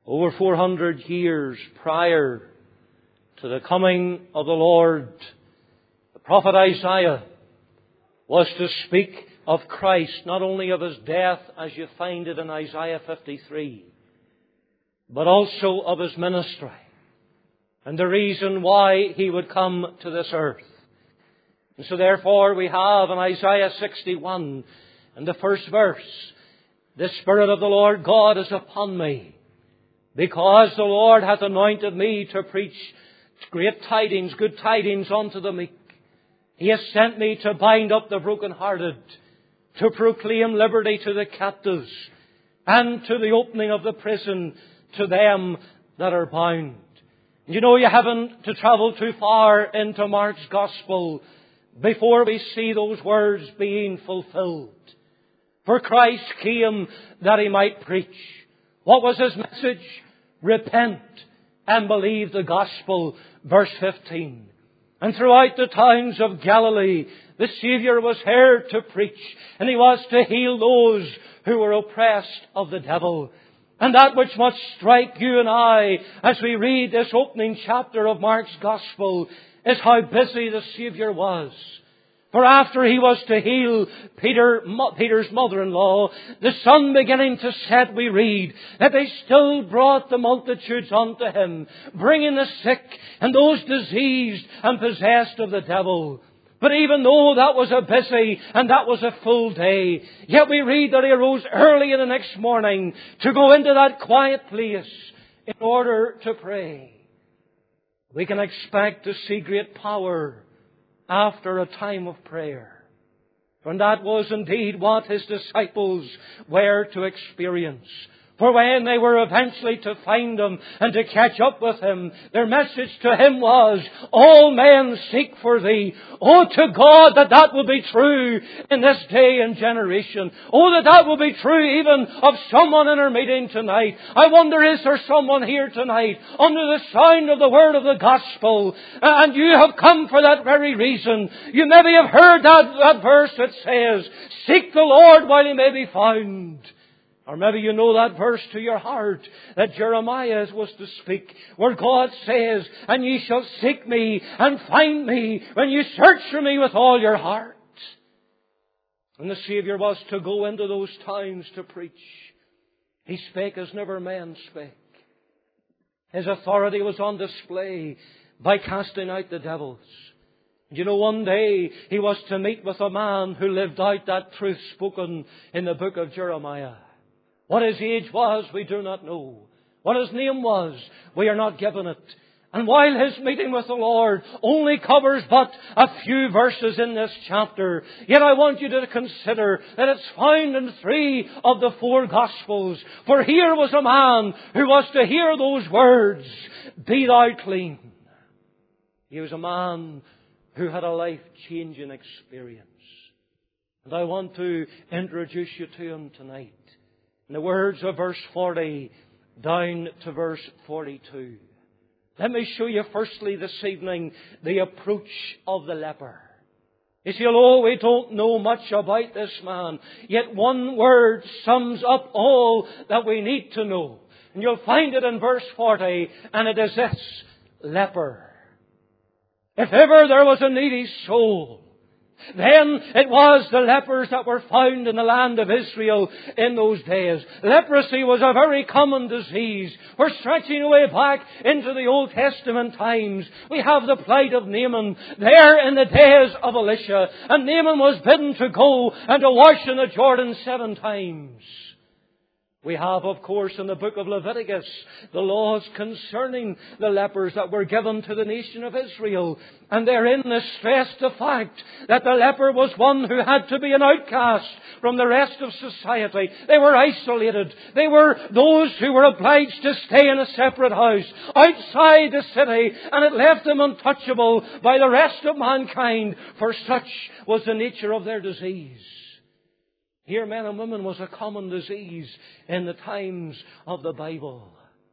Over 400 years prior to the coming of the Lord, the prophet Isaiah was to speak of Christ, not only of His death, as you find it in Isaiah 53, but also of His ministry and the reason why He would come to this earth. And so therefore we have in Isaiah 61, in the first verse, "The Spirit of the Lord God is upon me, because the Lord hath anointed me to preach great tidings, good tidings unto the meek. He has sent me to bind up the brokenhearted, to proclaim liberty to the captives, and to the opening of the prison to them that are bound." You know, you haven't to travel too far into Mark's Gospel before we see those words being fulfilled. For Christ came that He might preach. What was His message? Repent and believe the Gospel. Verse 15. And throughout the towns of Galilee, the Saviour was heard to preach, and He was to heal those who were oppressed of the devil. And that which must strike you and I as we read this opening chapter of Mark's Gospel is how busy the Saviour was. For after He was to heal Peter's mother-in-law, the sun beginning to set, we read that they still brought the multitudes unto Him, bringing the sick and those diseased and possessed of the devil. But even though that was a busy and that was a full day, yet we read that He arose early in the next morning to go into that quiet place in order to pray. We can expect to see great power after a time of prayer. And that was indeed what His disciples were to experience. For when they were eventually to find Him and to catch up with Him, their message to Him was, "All men seek for Thee." Oh, to God that that will be true in this day and generation. Oh, that that will be true even of someone in our meeting tonight. I wonder, is there someone here tonight under the sound of the word of the gospel, and you have come for that very reason? You maybe have heard that verse that says, "Seek the Lord while He may be found." Or maybe you know that verse to your heart that Jeremiah was to speak, where God says, "And ye shall seek me and find me when you search for me with all your heart." And the Saviour was to go into those towns to preach. He spake as never man spake. His authority was on display by casting out the devils. And you know, one day He was to meet with a man who lived out that truth spoken in the book of Jeremiah. What his age was, we do not know. What his name was, we are not given it. And while his meeting with the Lord only covers but a few verses in this chapter, yet I want you to consider that it's found in 3 of the 4 Gospels. For here was a man who was to hear those words, "Be thou clean." He was a man who had a life-changing experience. And I want to introduce you to him tonight. In the words of verse 40 down to verse 42. Let me show you firstly this evening the approach of the leper. You see, although we don't know much about this man, yet one word sums up all that we need to know. And you'll find it in verse 40, and it is this: leper. If ever there was a needy soul, then it was the lepers that were found in the land of Israel in those days. Leprosy was a very common disease. We're stretching away back into the Old Testament times. We have the plight of Naaman there in the days of Elisha. And Naaman was bidden to go and to wash in the Jordan 7 times. We have, of course, in the book of Leviticus, the laws concerning the lepers that were given to the nation of Israel. And therein they stressed the fact that the leper was one who had to be an outcast from the rest of society. They were isolated. They were those who were obliged to stay in a separate house outside the city, and it left them untouchable by the rest of mankind, for such was the nature of their disease. Here, men and women, was a common disease in the times of the Bible.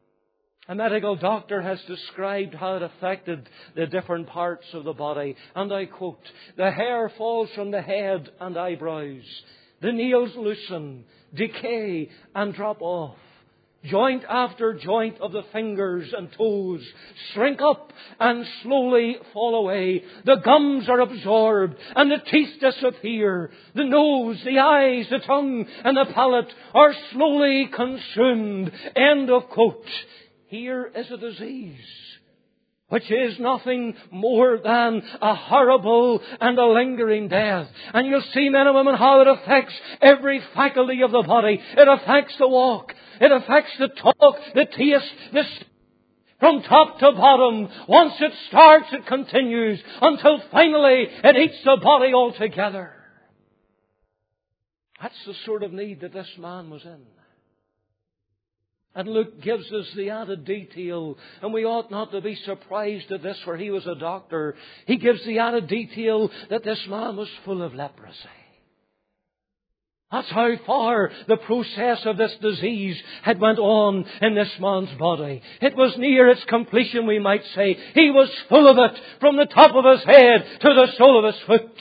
A medical doctor has described how it affected the different parts of the body. And I quote, "The hair falls from the head and eyebrows. The nails loosen, decay and drop off. joint after joint of the fingers and toes shrink up and slowly fall away. The gums are absorbed and the teeth disappear. The nose, the eyes, the tongue and the palate are slowly consumed. End of quote. Here is a disease which is nothing more than a horrible and a lingering death. And you'll see, men and women, how it affects every faculty of the body. It affects the walk. It affects the talk, the taste, from top to bottom. Once it starts, it continues until finally it eats the body altogether. That's the sort of need that this man was in. And Luke gives us the added detail, and we ought not to be surprised at this, for he was a doctor. He gives the added detail that this man was full of leprosy. That's how far the process of this disease had went on in this man's body. It was near its completion, we might say. He was full of it from the top of his head to the sole of his foot.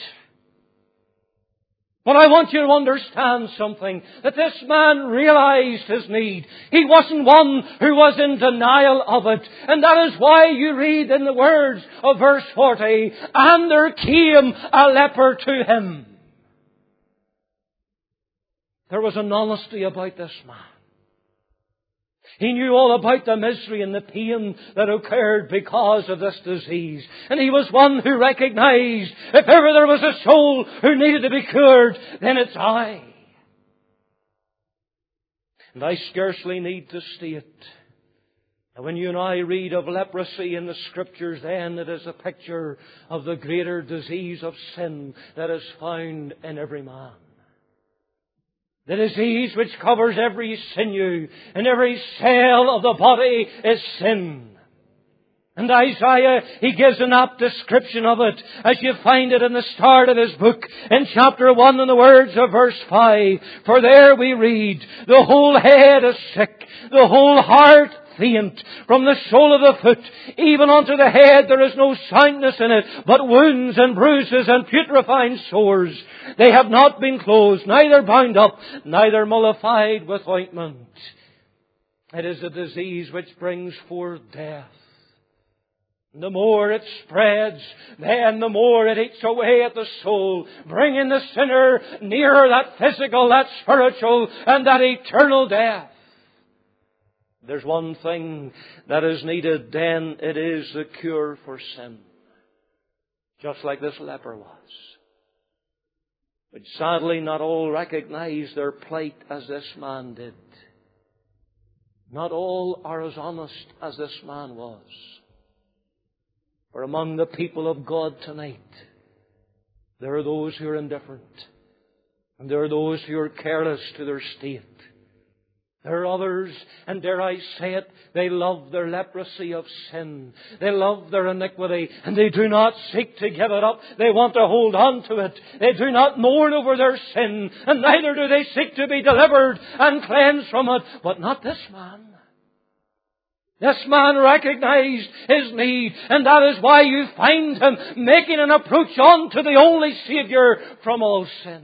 But I want you to understand something, that this man realized his need. He wasn't one who was in denial of it. And that is why you read in the words of verse 40, and there came a leper to him. There was an honesty about this man. He knew all about the misery and the pain that occurred because of this disease. And he was one who recognized, if ever there was a soul who needed to be cured, then it's I. And I scarcely need to state that when you and I read of leprosy in the Scriptures, then it is a picture of the greater disease of sin that is found in every man. The disease which covers every sinew and every cell of the body is sin. And Isaiah, he gives an apt description of it as you find it in the start of his book in chapter 1 in the words of verse 5. For there we read, the whole head is sick, the whole heart faint, from the sole of the foot even unto the head there is no soundness in it, but wounds and bruises and putrefying sores. They have not been closed, neither bound up, neither mollified with ointment. It is a disease which brings forth death. The more it spreads, then the more it eats away at the soul, bringing the sinner nearer that physical, that spiritual, and that eternal death. There's one thing that is needed, then it is the cure for sin. Just like this leper was. But sadly not all recognize their plight as this man did. Not all are as honest as this man was. For among the people of God tonight, there are those who are indifferent. And there are those who are careless to their state. There are others, and dare I say it, they love their leprosy of sin. They love their iniquity, and they do not seek to give it up. They want to hold on to it. They do not mourn over their sin, and neither do they seek to be delivered and cleansed from it. But not this man. This man recognized his need, and that is why you find him making an approach unto the only Saviour from all sin.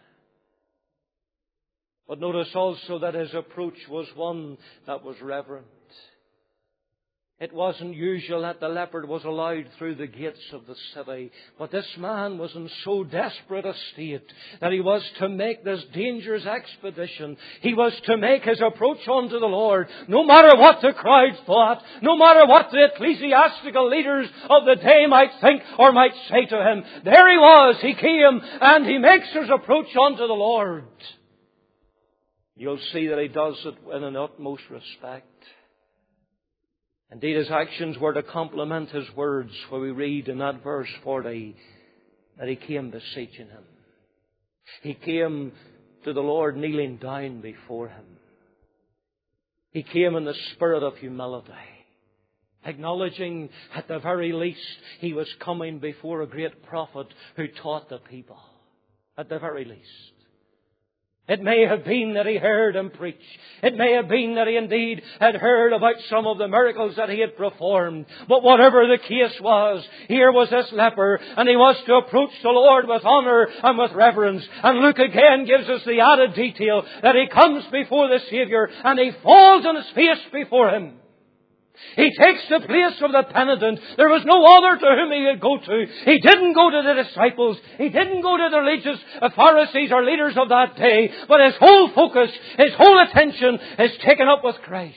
But notice also that his approach was one that was reverent. It wasn't usual that the leper was allowed through the gates of the city. But this man was in so desperate a state that he was to make this dangerous expedition. He was to make his approach unto the Lord, no matter what the crowd thought, no matter what the ecclesiastical leaders of the day might think or might say to him. There he was, he came, and he makes his approach unto the Lord. You'll see that he does it in an utmost respect. Indeed, his actions were to complement his words, where we read in that verse 40 that he came beseeching him. He came to the Lord kneeling down before him. He came in the spirit of humility, acknowledging at the very least he was coming before a great prophet who taught the people. At the very least. It may have been that he heard him preach. It may have been that he indeed had heard about some of the miracles that he had performed. But whatever the case was, here was this leper, and he was to approach the Lord with honour and with reverence. And Luke again gives us the added detail that he comes before the Saviour and he falls on his face before Him. He takes the place of the penitent. There was no other to whom he could go to. He didn't go to the disciples. He didn't go to the religious Pharisees or leaders of that day. But his whole focus, his whole attention is taken up with Christ.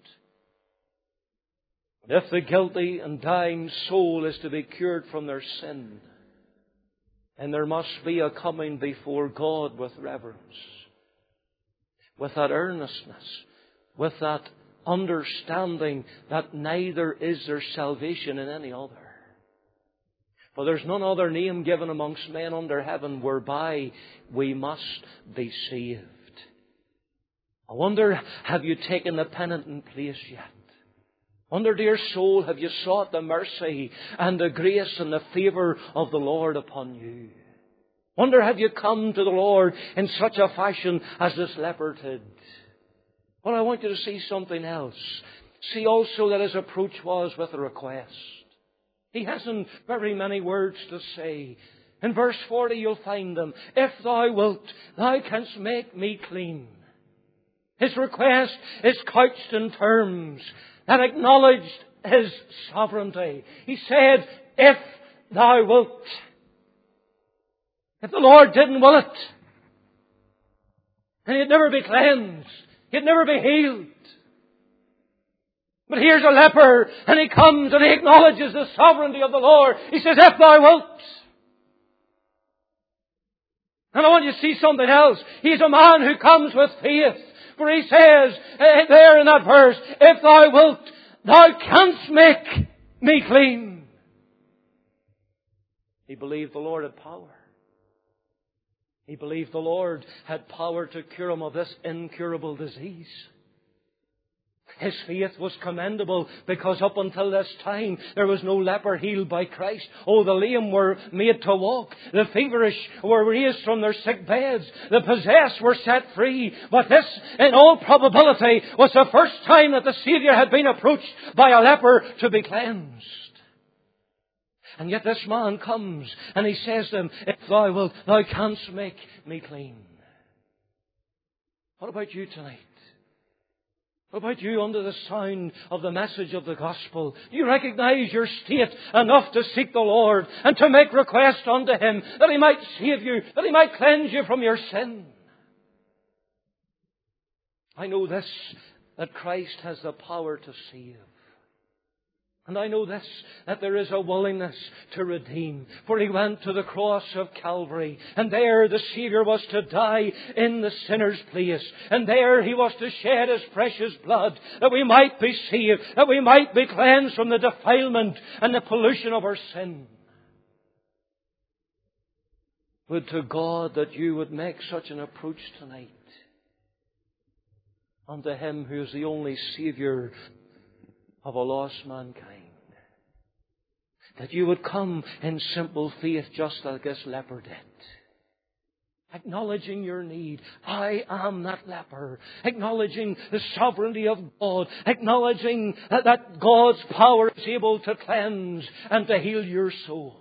And if the guilty and dying soul is to be cured from their sin, then there must be a coming before God with reverence, with that earnestness, with that understanding that neither is there salvation in any other. For there's none other name given amongst men under heaven whereby we must be saved. I wonder, have you taken the penitent place yet? I wonder, dear soul, have you sought the mercy and the grace and the favour of the Lord upon you? I wonder, have you come to the Lord in such a fashion as this leper did? Well, I want you to see something else. See also that his approach was with a request. He hasn't very many words to say. In verse 40 you'll find them. If thou wilt, thou canst make me clean. His request is couched in terms that acknowledged His sovereignty. He said, if thou wilt. If the Lord didn't will it, then he'd never be cleansed. He'd never be healed. But here's a leper, and he comes and he acknowledges the sovereignty of the Lord. He says, if thou wilt. And I want you to see something else. He's a man who comes with faith. For he says there in that verse, if thou wilt, thou canst make me clean. He believed the Lord had power. He believed the Lord had power to cure him of this incurable disease. His faith was commendable because up until this time there was no leper healed by Christ. Oh, the lame were made to walk. The feverish were raised from their sick beds. The possessed were set free. But this, in all probability, was the first time that the Saviour had been approached by a leper to be cleansed. And yet this man comes and he says to him, if thou wilt, thou canst make me clean. What about you tonight? What about you under the sound of the message of the gospel? Do you recognize your state enough to seek the Lord and to make request unto Him that He might save you, that He might cleanse you from your sin? I know this, that Christ has the power to save. And I know this, that there is a willingness to redeem. For He went to the cross of Calvary. And there the Saviour was to die in the sinner's place. And there He was to shed His precious blood, that we might be saved, that we might be cleansed from the defilement and the pollution of our sin. Would to God that you would make such an approach tonight unto Him who is the only Saviour of a lost mankind. That you would come in simple faith just like this leper did. Acknowledging your need. I am that leper. Acknowledging the sovereignty of God. Acknowledging that God's power is able to cleanse and to heal your soul.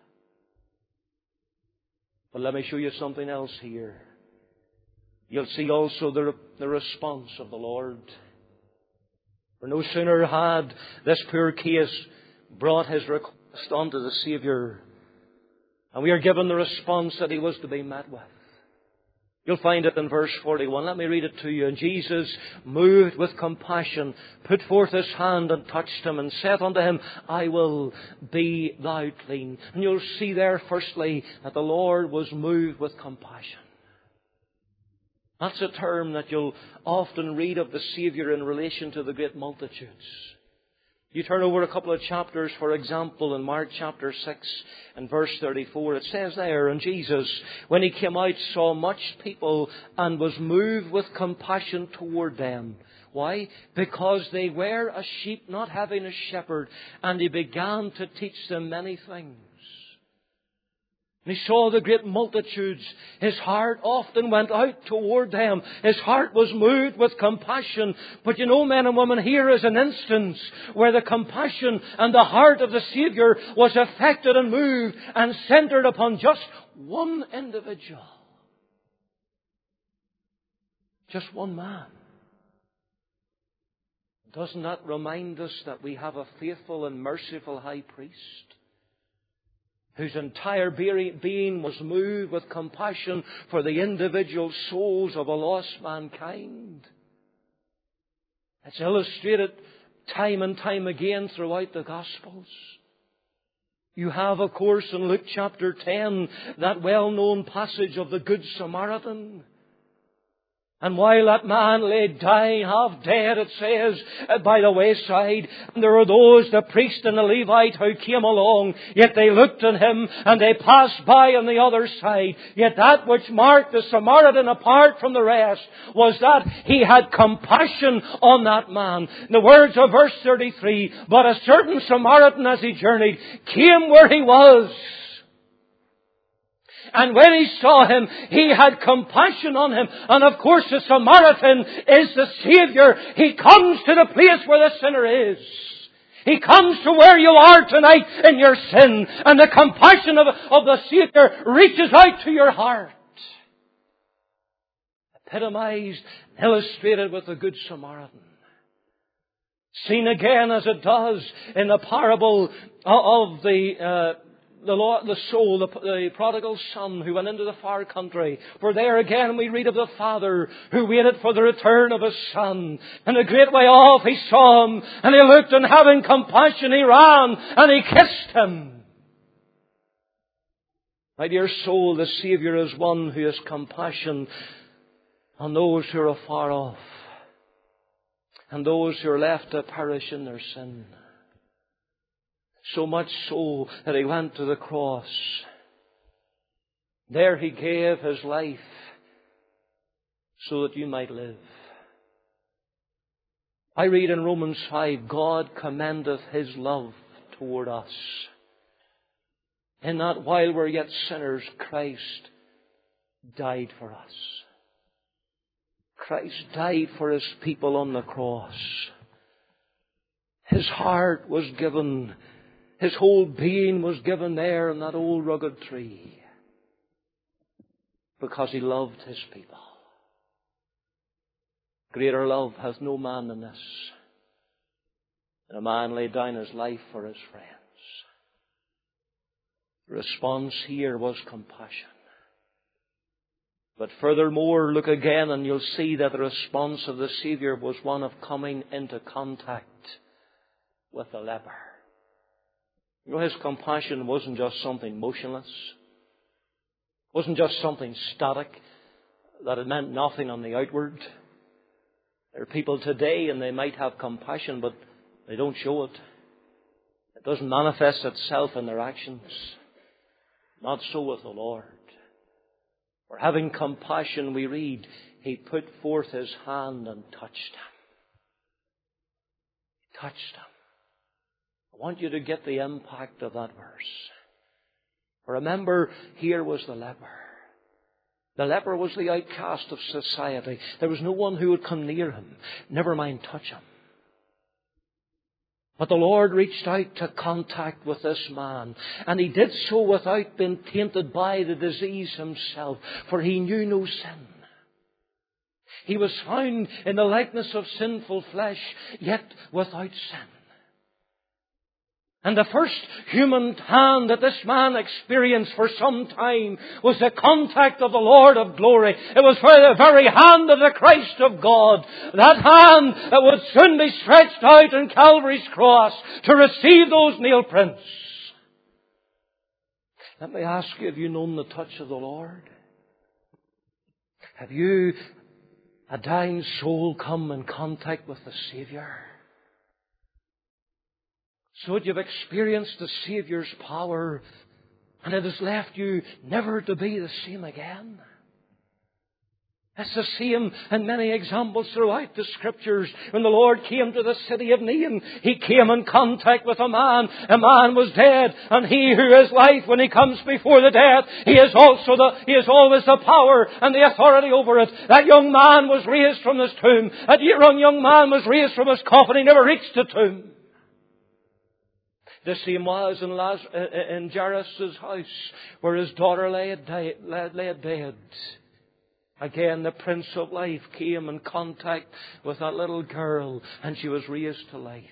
But let me show you something else here. You'll see also the response of the Lord. For no sooner had this poor case brought his request unto the Saviour, and we are given the response that he was to be met with. You'll find it in verse 41. Let me read it to you. And Jesus, moved with compassion, put forth His hand and touched him, and saith unto him, I will, be thou clean. And you'll see there, firstly, that the Lord was moved with compassion. That's a term that you'll often read of the Saviour in relation to the great multitudes. You turn over a couple of chapters, for example, in Mark chapter 6 and verse 34. It says there, and Jesus, when He came out, saw much people and was moved with compassion toward them. Why? Because they were as sheep not having a shepherd, and He began to teach them many things. And he saw the great multitudes. His heart often went out toward them. His heart was moved with compassion. But you know, men and women, here is an instance where the compassion and the heart of the Saviour was affected and moved and centred upon just one individual. Just one man. Doesn't that remind us that we have a faithful and merciful high priest, whose entire being was moved with compassion for the individual souls of a lost mankind? It's illustrated time and time again throughout the Gospels. You have, of course, in Luke chapter 10, that well-known passage of the Good Samaritan. And while that man lay dying, half dead, it says, by the wayside, and there were those, the priest and the Levite, who came along, yet they looked on him, and they passed by on the other side. Yet that which marked the Samaritan apart from the rest was that he had compassion on that man. In the words of verse 33, but a certain Samaritan, as he journeyed, came where he was. And when he saw him, he had compassion on him. And of course, the Samaritan is the Saviour. He comes to the place where the sinner is. He comes to where you are tonight in your sin. And the compassion of the Saviour reaches out to your heart. Epitomized, illustrated with the Good Samaritan. Seen again as it does in the parable of the prodigal son who went into the far country. For there again we read of the father who waited for the return of his son. And a great way off he saw him, and he looked, and having compassion he ran and he kissed him. My dear soul, the Saviour is one who has compassion on those who are afar off, and those who are left to perish in their sin. So much so that he went to the cross. There he gave his life so that you might live. I read in Romans 5, God commendeth his love toward us, in that while we're yet sinners, Christ died for us. Christ died for his people on the cross. His heart was given. His whole being was given there on that old rugged tree, because he loved his people. Greater love hath no man than this, that a man lay down his life for his friends. The response here was compassion. But furthermore, look again and you'll see that the response of the Saviour was one of coming into contact with the leper. You know, his compassion wasn't just something motionless. It wasn't just something static, that it meant nothing on the outward. There are people today, and they might have compassion, but they don't show it. It doesn't manifest itself in their actions. Not so with the Lord. For having compassion, we read, he put forth his hand and touched him. He touched him. I want you to get the impact of that verse. Remember, here was the leper. The leper was the outcast of society. There was no one who would come near him, never mind touch him. But the Lord reached out to contact with this man, and he did so without being tainted by the disease himself, for he knew no sin. He was found in the likeness of sinful flesh, yet without sin. And the first human hand that this man experienced for some time was the contact of the Lord of glory. It was for the very hand of the Christ of God. That hand that would soon be stretched out on Calvary's cross to receive those nail prints. Let me ask you, have you known the touch of the Lord? Have you, a dying soul, come in contact with the Saviour? So that you've experienced the Saviour's power, and it has left you never to be the same again. It's the same in many examples throughout the Scriptures. When the Lord came to the city of Nain, He came in contact with a man. A man was dead, and He who is life, when He comes before the dead, He is always the power and the authority over it. That young man was raised from his tomb. That young man was raised from his coffin. He never reached the tomb. The same was in Jairus' house, where his daughter lay dead. Again, the Prince of Life came in contact with that little girl, and she was raised to life.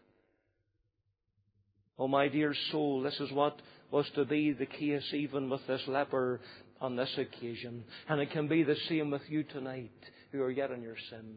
Oh, my dear soul, this is what was to be the case even with this leper on this occasion. And it can be the same with you tonight, who are yet in your sin.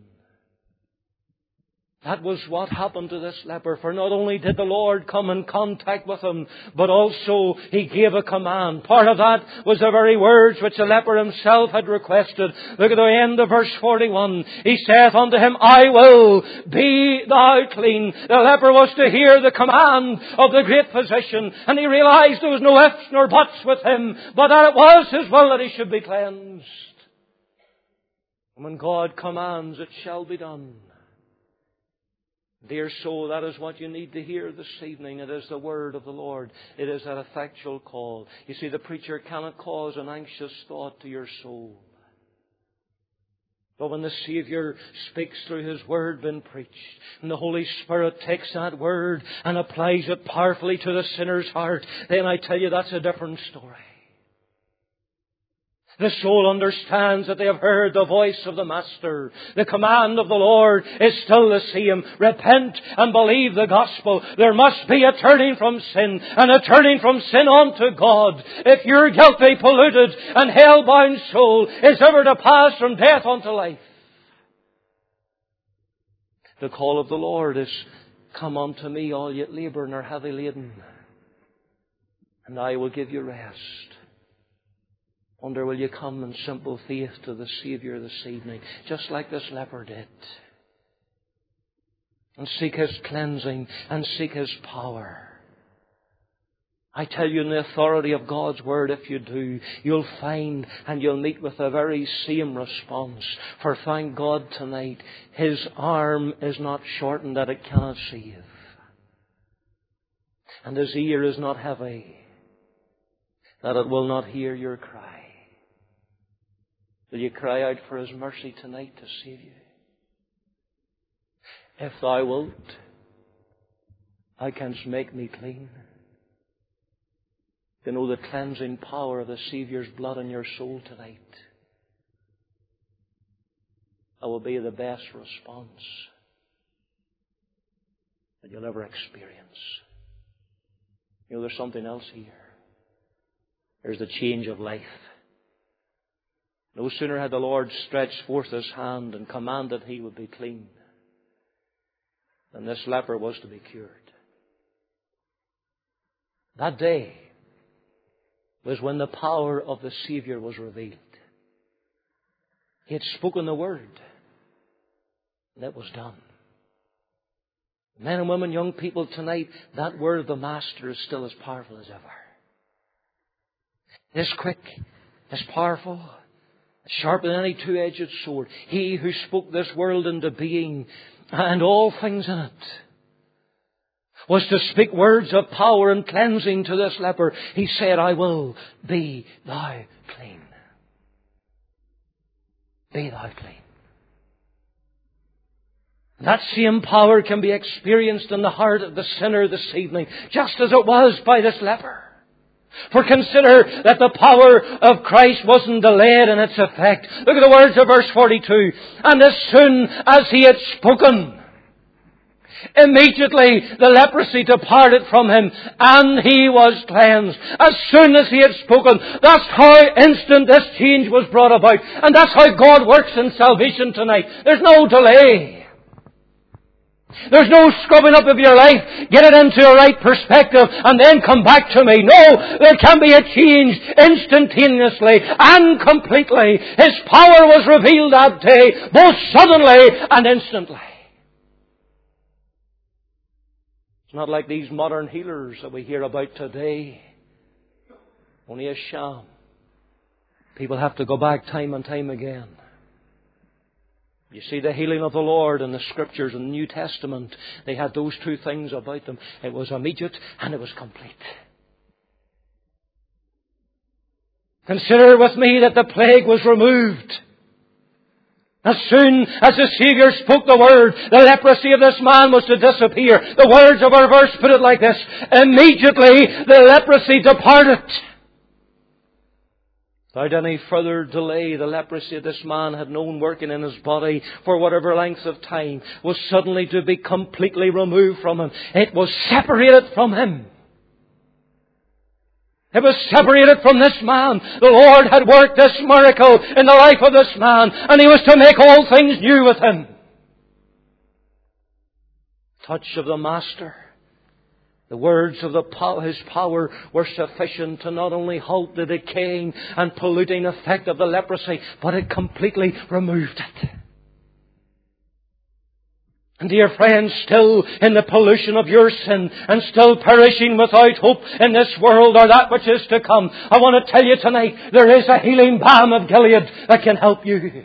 That was what happened to this leper. For not only did the Lord come in contact with him, but also He gave a command. Part of that was the very words which the leper himself had requested. Look at the end of verse 41. He saith unto him, I will, be thou clean. The leper was to hear the command of the great physician, and he realized there was no ifs nor buts with him, but that it was His will that he should be cleansed. And when God commands, it shall be done. Dear soul, that is what you need to hear this evening. It is the word of the Lord. It is that effectual call. You see, the preacher cannot cause an anxious thought to your soul. But when the Saviour speaks through His word being preached, and the Holy Spirit takes that word and applies it powerfully to the sinner's heart, then I tell you that's a different story. The soul understands that they have heard the voice of the Master. The command of the Lord is still the same. Repent and believe the gospel. There must be a turning from sin, and a turning from sin unto God. If your guilty, polluted and hell-bound soul is ever to pass from death unto life, the call of the Lord is, come unto me, all ye labour and are heavy laden, and I will give you rest. Wonder, will you come in simple faith to the Saviour this evening, just like this leper did, and seek His cleansing and seek His power? I tell you, in the authority of God's Word, if you do, you'll find and you'll meet with the very same response. For thank God tonight, His arm is not shortened that it cannot save, and His ear is not heavy that it will not hear your cry. Will you cry out for His mercy tonight to save you? If thou wilt, thou canst make me clean. To know the cleansing power of the Saviour's blood in your soul tonight, that will be the best response that you'll ever experience. You know, there's something else here. There's the change of life. No sooner had the Lord stretched forth His hand and commanded he would be clean than this leper was to be cured. That day was when the power of the Saviour was revealed. He had spoken the word, and it was done. Men and women, young people, tonight, that word of the Master is still as powerful as ever. It is quick, it's powerful, sharper than any two-edged sword. He who spoke this world into being and all things in it was to speak words of power and cleansing to this leper. He said, I will, be thou clean. Be thou clean. That same power can be experienced in the heart of the sinner this evening, just as it was by this leper. For consider that the power of Christ wasn't delayed in its effect. Look at the words of verse 42. And as soon as He had spoken, immediately the leprosy departed from him, and he was cleansed. As soon as He had spoken, that's how instant this change was brought about. And that's how God works in salvation tonight. There's no delay. There's no scrubbing up of your life, get it into a right perspective, and then come back to me. No, there can be a change instantaneously and completely. His power was revealed that day, both suddenly and instantly. It's not like these modern healers that we hear about today. Only a sham. People have to go back time and time again. You see, the healing of the Lord in the Scriptures and the New Testament, they had those two things about them. It was immediate and it was complete. Consider with me that the plague was removed. As soon as the Savior spoke the word, the leprosy of this man was to disappear. The words of our verse put it like this: immediately the leprosy departed. Without any further delay, the leprosy this man had known working in his body for whatever length of time was suddenly to be completely removed from him. It was separated from him. It was separated from this man. The Lord had worked this miracle in the life of this man, and He was to make all things new with him. Touch of the Master. The words of His power were sufficient to not only halt the decaying and polluting effect of the leprosy, but it completely removed it. And dear friends, still in the pollution of your sin and still perishing without hope in this world or that which is to come, I want to tell you tonight, there is a healing balm of Gilead that can help you.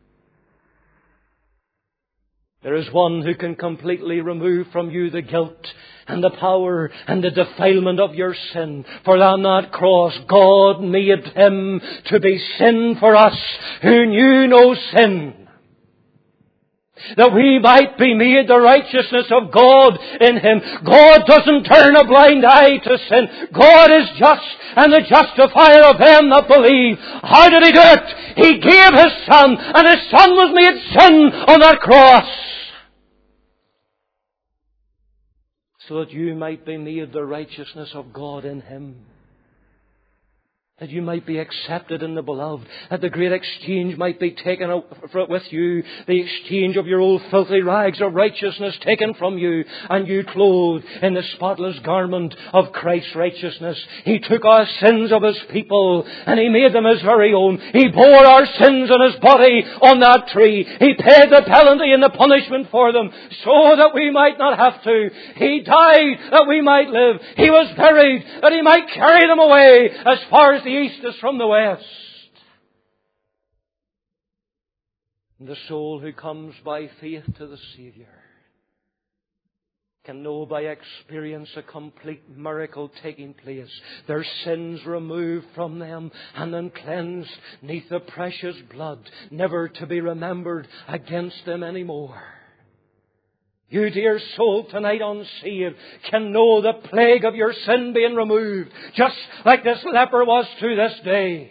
There is one who can completely remove from you the guilt and the power and the defilement of your sin. For on that cross, God made Him to be sin for us who knew no sin, that we might be made the righteousness of God in Him. God doesn't turn a blind eye to sin. God is just and the justifier of them that believe. How did He do it? He gave His Son, and His Son was made sin on that cross, so that you might be made the righteousness of God in Him. That you might be accepted in the Beloved. That the great exchange might be taken with you. The exchange of your old filthy rags of righteousness taken from you, and you clothed in the spotless garment of Christ's righteousness. He took our sins of His people and He made them His very own. He bore our sins in His body on that tree. He paid the penalty and the punishment for them so that we might not have to. He died that we might live. He was buried that He might carry them away as far as the east is from the west. And the soul who comes by faith to the Saviour can know by experience a complete miracle taking place. Their sins removed from them and then cleansed neath the precious blood, never to be remembered against them anymore. You, dear soul, tonight unsaved, can know the plague of your sin being removed, just like this leper was to this day.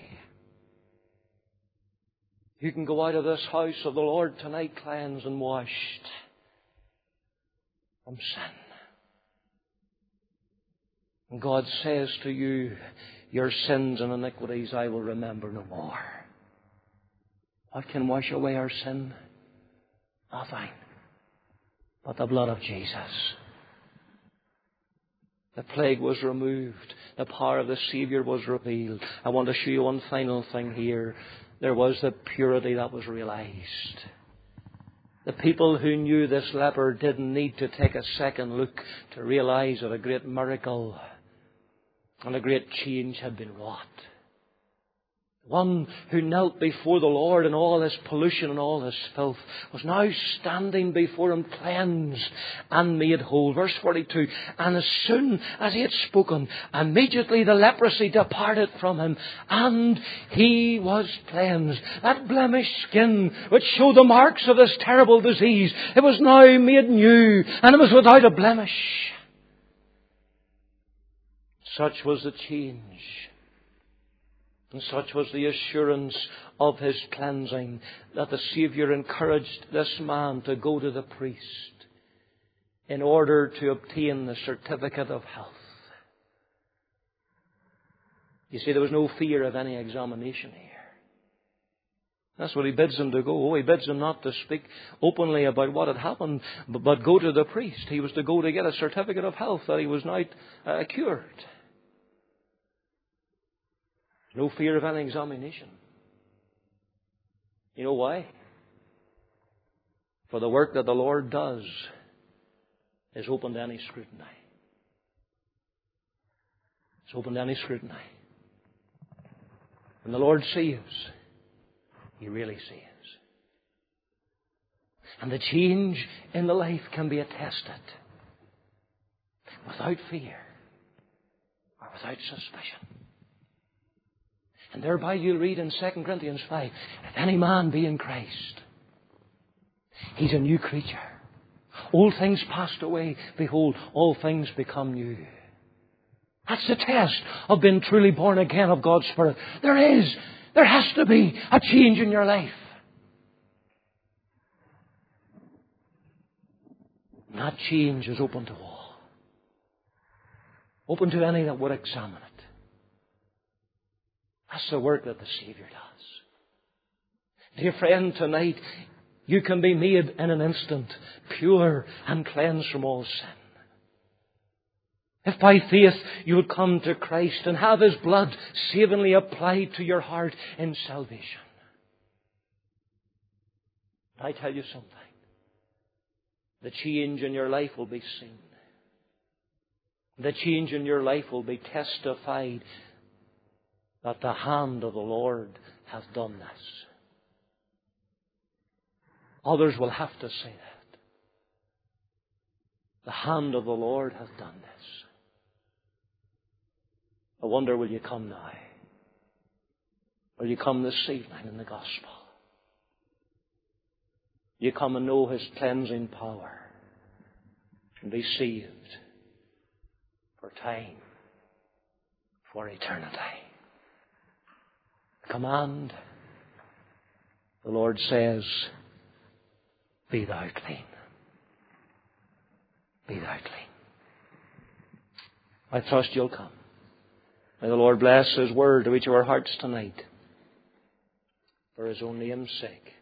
You can go out of this house of the Lord tonight cleansed and washed from sin. And God says to you, your sins and iniquities I will remember no more. What can wash away our sin? Nothing but the blood of Jesus. The plague was removed. The power of the Saviour was revealed. I want to show you one final thing here. There was the purity that was realized. The people who knew this leper didn't need to take a second look to realize that a great miracle and a great change had been wrought. One who knelt before the Lord in all this pollution and all this filth was now standing before Him cleansed and made whole. Verse 42, and as soon as He had spoken, immediately the leprosy departed from him, and he was cleansed. That blemished skin which showed the marks of this terrible disease, it was now made new, and it was without a blemish. Such was the change. And such was the assurance of His cleansing that the Saviour encouraged this man to go to the priest in order to obtain the certificate of health. You see, there was no fear of any examination here. That's what He bids him to go. He bids him not to speak openly about what had happened, but go to the priest. He was to go to get a certificate of health that he was now cured. No fear of any examination. You know why? For the work that the Lord does is open to any scrutiny. It's open to any scrutiny. When the Lord saves, He really saves. And the change in the life can be attested without fear or without suspicion. And thereby you'll read in 2 Corinthians 5, if any man be in Christ, he's a new creature. Old things passed away. Behold, all things become new. That's the test of being truly born again of God's Spirit. There has to be a change in your life. And that change is open to all. Open to any that would examine it. That's the work that the Saviour does. Dear friend, tonight you can be made in an instant pure and cleansed from all sin. If by faith you would come to Christ and have His blood savingly applied to your heart in salvation. I tell you something. The change in your life will be seen. The change in your life will be testified that the hand of the Lord hath done this. Others will have to say that. The hand of the Lord hath done this. I wonder, will you come now? Will you come this evening in the gospel? You come and know His cleansing power and be saved for time, for eternity. Command, the Lord says, be thou clean. Be thou clean. I trust you'll come. May the Lord bless His word to each of our hearts tonight for His own name's sake.